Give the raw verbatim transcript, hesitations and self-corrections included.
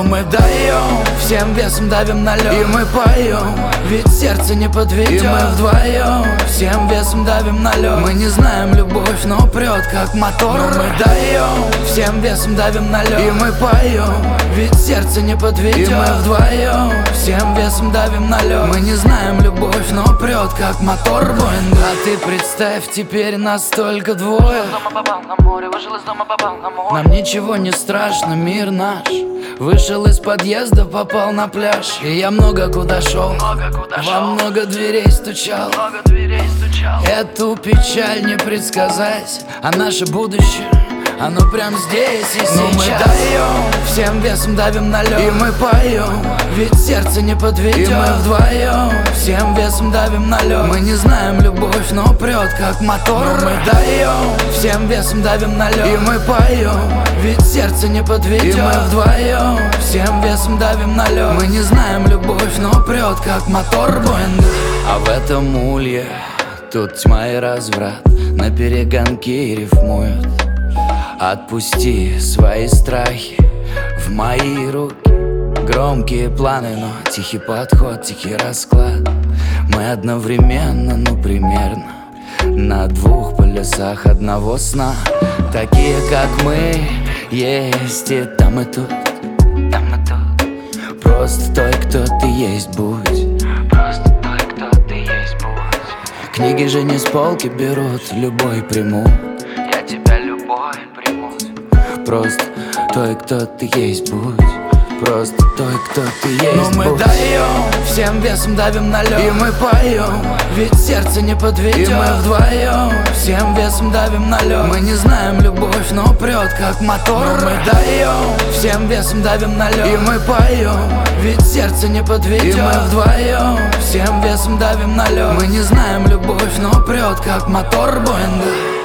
Но мы даем, всем весом давим на лед. И мы поем, ведь сердце не подведет. И мы вдвоем, всем весом давим на лед. Мы не знаем любовь, но прет как мотор. Но мы даем, всем весом давим на лед. И мы поем, ведь сердце не подведет. И мы вдвоем, всем весом давим на лед. Мы не знаем любовь, но прет как мотор Боинг. А ты представь, теперь нас только двое. Из дома попал на море, вышел из дома, попал на море. Нам ничего не страшно, мир наш. Вышел из подъезда, попал на пляж. И я много куда шел, Много куда во шел, много дверей стучал. много дверей стучал. Эту печаль не предсказать, а наше будущее, оно прям здесь и сейчас. Но мы даем, всем весом давим на лед. И мы поем, ведь сердце не подведет. И мы вдвоем, всем весом давим на лед. Мы не знаем любовь, но прет как мотор. Но мы даем, всем весом давим на лед. И мы поем, ведь сердце не подведет. И мы вдвоем, всем весом давим на лед. Мы не знаем любовь, но прет как мотор Боинг. А в этом улье тут тьма и разврат, на перегонки рифмуют. Отпусти свои страхи в мои руки. Громкие планы, но тихий подход, тихий расклад. Мы одновременно, ну примерно на двух полюсах одного сна. Такие, как мы, есть и там, и тут, там, и тут. Просто той, кто ты есть, будь. Просто той, кто ты есть, будь. Книги же не с полки берут, любой примут. Я тебя любой приму. Просто той, кто ты есть, будь. Просто той, кто ты есть, Но мы будь. даем, всем весом давим на лед. И мы поем, ведь сердце не подведет. И мы вдвоем, всем весом давим на лед. Мы не знаем любовь, но прет как мотор. Но мы даем, всем весом давим на лед. И мы поем, ведь сердце не подведет. И мы вдвоем, всем весом давим на лед. Мы не знаем любовь, но прет как мотор Боинг.